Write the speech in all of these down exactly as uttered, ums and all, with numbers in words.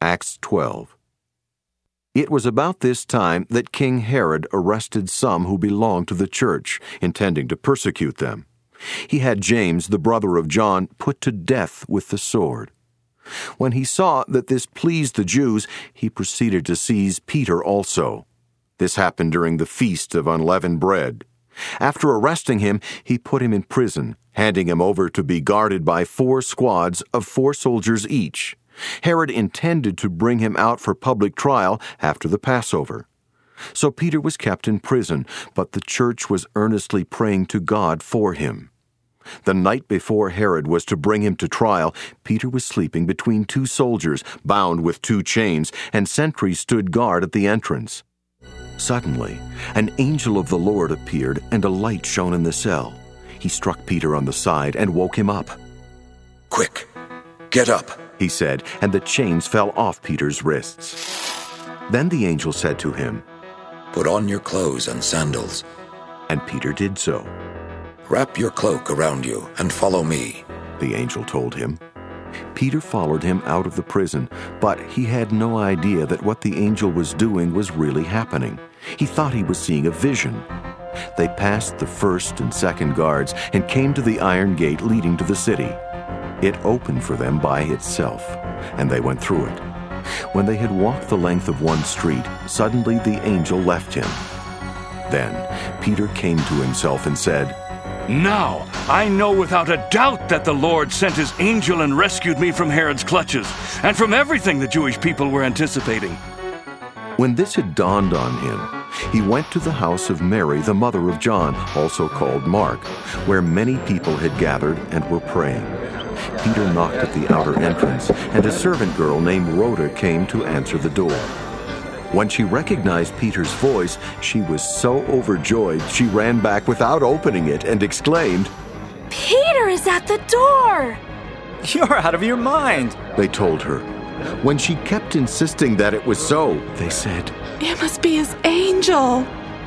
Acts twelve. It was about this time that King Herod arrested some who belonged to the church, intending to persecute them. He had James, the brother of John, put to death with the sword. When he saw that this pleased the Jews, he proceeded to seize Peter also. This happened during the Feast of Unleavened Bread. After arresting him, he put him in prison, handing him over to be guarded by four squads of four soldiers each. Herod intended to bring him out for public trial after the Passover. So Peter was kept in prison, but the church was earnestly praying to God for him. The night before Herod was to bring him to trial, Peter was sleeping between two soldiers, bound with two chains, and sentries stood guard at the entrance. Suddenly, an angel of the Lord appeared, and a light shone in the cell. He struck Peter on the side and woke him up. "Quick, get up," he said, and the chains fell off Peter's wrists. Then the angel said to him, "Put on your clothes and sandals." And Peter did so. "Wrap your cloak around you and follow me," the angel told him. Peter followed him out of the prison, but he had no idea that what the angel was doing was really happening. He thought he was seeing a vision. They passed the first and second guards and came to the iron gate leading to the city. It opened for them by itself, and they went through it. When they had walked the length of one street, suddenly the angel left him. Then Peter came to himself and said, "Now I know without a doubt that the Lord sent his angel and rescued me from Herod's clutches and from everything the Jewish people were anticipating." When this had dawned on him, he went to the house of Mary, the mother of John, also called Mark, where many people had gathered and were praying. Peter knocked at the outer entrance, and a servant girl named Rhoda came to answer the door. When she recognized Peter's voice, she was so overjoyed she ran back without opening it and exclaimed, "Peter is at the door!" "You're out of your mind," they told her. When she kept insisting that it was so, they said, "It must be his angel."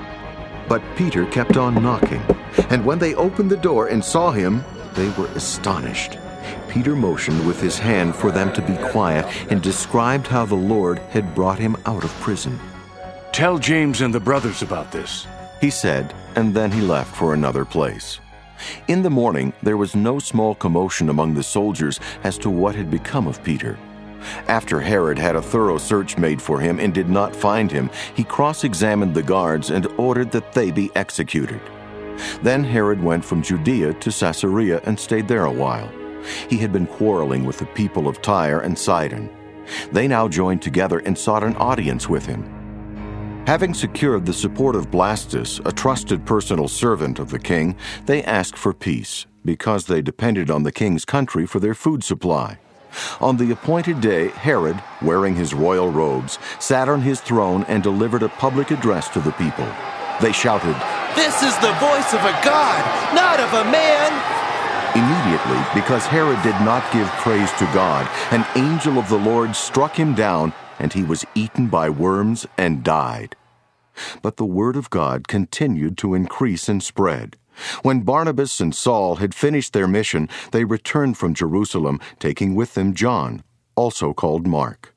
But Peter kept on knocking, and when they opened the door and saw him, they were astonished. Peter motioned with his hand for them to be quiet and described how the Lord had brought him out of prison. "Tell James and the brothers about this," he said, and then he left for another place. In the morning, there was no small commotion among the soldiers as to what had become of Peter. After Herod had a thorough search made for him and did not find him, he cross-examined the guards and ordered that they be executed. Then Herod went from Judea to Caesarea and stayed there a while. He had been quarreling with the people of Tyre and Sidon. They now joined together and sought an audience with him. Having secured the support of Blastus, a trusted personal servant of the king, they asked for peace, because they depended on the king's country for their food supply. On the appointed day, Herod, wearing his royal robes, sat on his throne and delivered a public address to the people. They shouted, "This is the voice of a god, not of a man!" Immediately, because Herod did not give praise to God, an angel of the Lord struck him down, and he was eaten by worms and died. But the word of God continued to increase and spread. When Barnabas and Saul had finished their mission, they returned from Jerusalem, taking with them John, also called Mark.